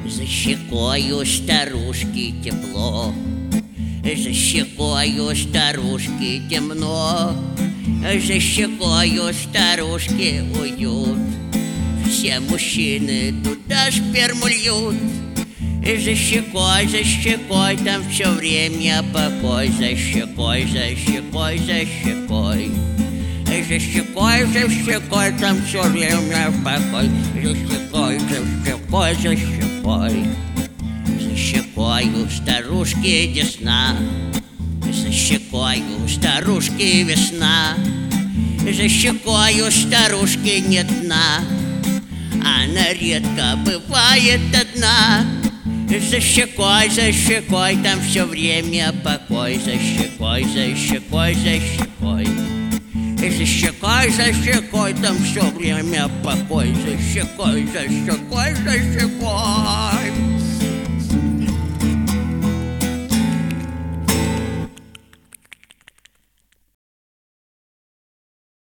За щекою старушки тепло, за щекою старушки темно, за щекою старушки уют. Все мужчины туда сперму льют. За щекой там все время покой. За щекой, за щекой, за щекой. За щекой там все время покой. За щекой, за щекой, за щекой. За щекою старушки десна, за щекою старушки весна, за щекою старушки нет дна, она редко бывает одна. За щекой там все время покой. За щекой, за щекой, за щекой. За щекой там все время покой. За щекой, за щекой, за щекой.